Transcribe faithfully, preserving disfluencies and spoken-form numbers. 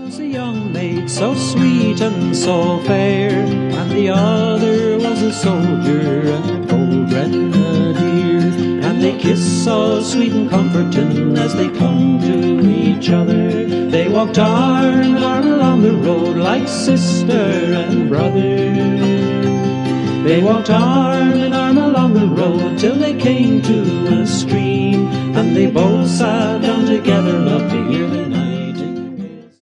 was a young maid so sweet and so fair, and the other was a soldier and a bold grenadier, and they kiss so sweet and comforting as they clung to each other. They walked arm in arm along the road like sister and brother. They walked arm in arm along the road till they came to a stream, and they both sat down